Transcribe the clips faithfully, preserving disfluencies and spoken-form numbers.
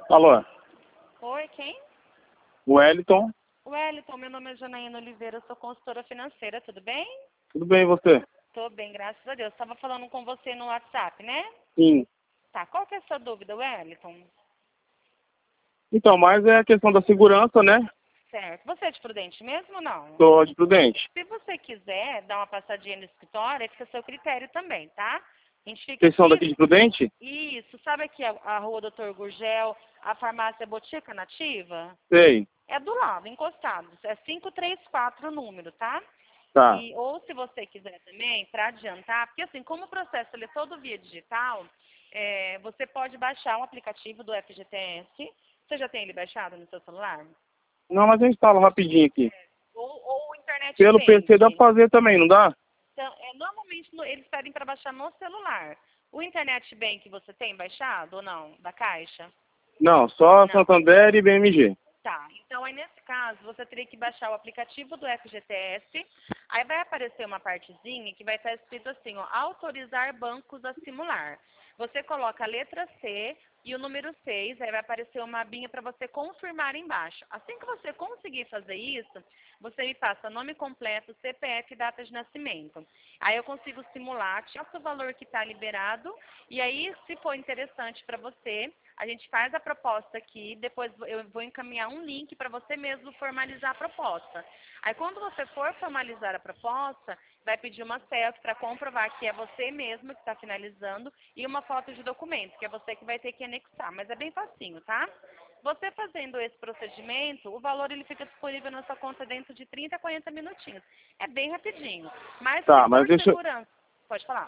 Alô? Oi, quem? Wellington. Wellington, meu nome é Janaína Oliveira, eu sou consultora financeira, tudo bem? Tudo bem, e você? Tô bem, graças a Deus. Estava falando com você no WhatsApp, né? Sim. Tá, qual que é a sua dúvida, Wellington? Então, mas é a questão da segurança, né? Certo. Você é de Prudente mesmo ou não? Tô de Prudente. Se você quiser dar uma passadinha no escritório, fica a seu critério também, tá? A gente fica Vocês são aqui... daqui de Prudente? Isso, sabe aqui a, a rua doutor Gurgel, a farmácia Botica Nativa? Sei. É do lado, encostado. É quinhentos e trinta e quatro o número, tá? Tá. E, ou se você quiser também, para adiantar, porque assim, como o processo ele é todo via digital, é, você pode baixar um aplicativo do F G T S. Você já tem ele baixado no seu celular? Não, mas eu instalo rapidinho aqui. Ou, ou o Internet Pelo P C dá Bank. pra fazer também, não dá? Então, é, normalmente no- eles pedem para baixar no celular. O Internet Bank você tem baixado ou não? Da Caixa? Não, só Não. Santander e B M G. Tá, então aí nesse caso você teria que baixar o aplicativo do F G T S, aí vai aparecer uma partezinha que vai estar escrito assim, ó, autorizar bancos a simular. Você coloca a letra C e o número seis, aí vai aparecer uma abinha para você confirmar embaixo. Assim que você conseguir fazer isso, você me passa nome completo, C P F e data de nascimento. Aí eu consigo simular, te passo o valor que está liberado, e aí se for interessante para você, a gente faz a proposta aqui, depois eu vou encaminhar um link para você mesmo formalizar a proposta. Aí quando você for formalizar a proposta, vai pedir uma selfie para comprovar que é você mesmo que está finalizando e uma foto de documento, que é você que vai ter que anexar, mas é bem facinho, tá? Você fazendo esse procedimento, o valor ele fica disponível na sua conta dentro de trinta a quarenta minutinhos. É bem rapidinho. Mas Tá, se mas for deixa eu... segurança, pode falar.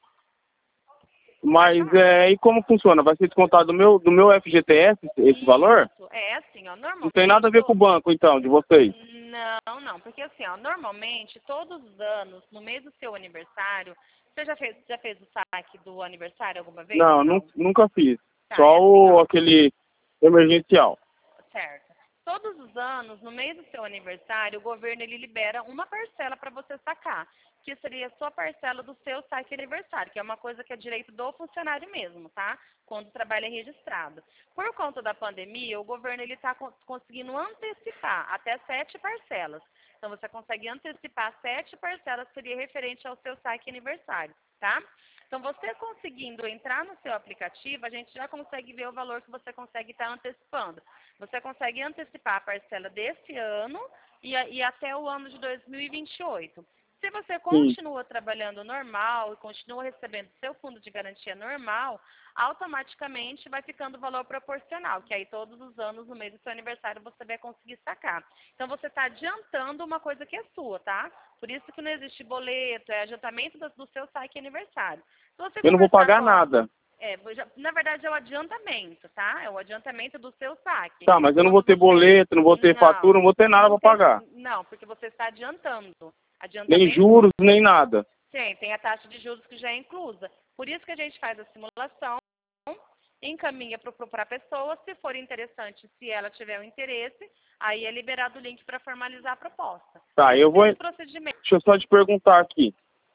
Mas é, e como funciona? Vai ser descontado do meu, do meu F G T S esse valor? Isso, é assim, ó, normalmente... Não tem nada a ver com o banco, então, de vocês? Não, não, porque assim, ó, normalmente, todos os anos, no mês do seu aniversário, você já fez, já fez o saque do aniversário alguma vez? Não, Não. nu- nunca fiz. Tá, Só é assim, o, ó, aquele emergencial. certo. Todos os anos, no mês do seu aniversário, o governo ele libera uma parcela para você sacar, que seria a sua parcela do seu saque aniversário, que é uma coisa que é direito do funcionário mesmo, tá? Quando o trabalho é registrado. Por conta da pandemia, o governo ele está conseguindo antecipar até sete parcelas. Então, você consegue antecipar sete parcelas, seria referente ao seu saque aniversário, tá? Então, você conseguindo entrar no seu aplicativo, a gente já consegue ver o valor que você consegue estar antecipando. Você consegue antecipar a parcela desse ano e, a- e até o ano de dois mil e vinte e oito. Se você Sim. continua trabalhando normal e continua recebendo seu fundo de garantia normal, automaticamente vai ficando o valor proporcional, que aí todos os anos, no mês do seu aniversário, você vai conseguir sacar. Então, você está adiantando uma coisa que é sua, tá? Por isso que não existe boleto, é adiantamento do, do seu saque aniversário. Se você Eu não vou conversar pagar com a- nada. é, já- na verdade é o adiantamento, tá? É o adiantamento do seu saque. Tá, mas eu não vou Quando ter você... boleto, não vou ter Não, fatura, não vou ter nada não pra tem... pagar. Não, porque você está adiantando. Nem Adiantamento, juros, nem nada. sim, tem a taxa de juros que já é inclusa. Por isso que a gente faz a simulação, encaminha para a pessoa, se for interessante, se ela tiver o interesse, aí é liberado o link para formalizar a proposta. Tá, Esse eu vou... é o procedimento. Deixa eu só te perguntar aqui.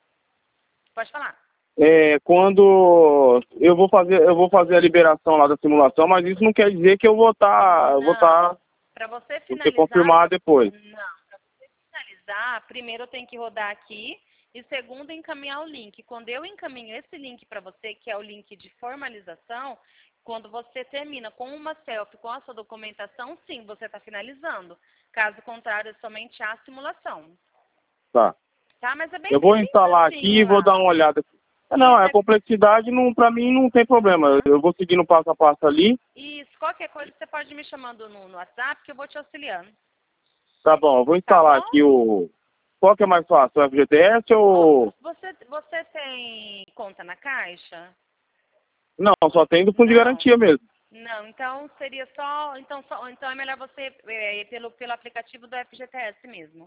Pode falar. É, quando eu vou fazer, eu vou fazer a liberação lá da simulação, mas isso não quer dizer que eu vou estar, vou estar, Para você vou ter finalizar, confirmado depois. não. Para você finalizar, primeiro eu tenho que rodar aqui e segundo encaminhar o link. Quando eu encaminho esse link para você, que é o link de formalização, quando você termina com uma selfie com a sua documentação, sim, você está finalizando. Caso contrário, é somente a simulação. Tá. Tá? Mas é bem, Eu vou bem instalar aqui e facinho vou dar lá. uma olhada. Ah, não, Isso, a é, complexidade não, pra mim não tem problema. Eu vou seguindo passo a passo ali. isso, qualquer coisa você pode me chamando no, no WhatsApp que eu vou te auxiliando. Tá bom, eu vou Tá instalar bom? aqui o... Qual que é mais fácil, o F G T S ou... Você, você tem conta na Caixa? Não, só tem do fundo de Não. garantia mesmo. Não, então seria só, então, só, então é melhor você é, ir pelo, pelo aplicativo do F G T S mesmo.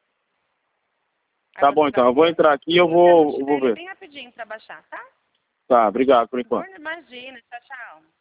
Aí Tá você bom, vai então, eu vou ver. entrar aqui e eu Se você não vou, eu tiver, vou ele é ver. bem rapidinho para baixar, tá? Tá, obrigado por enquanto. Imagina, tchau, tchau.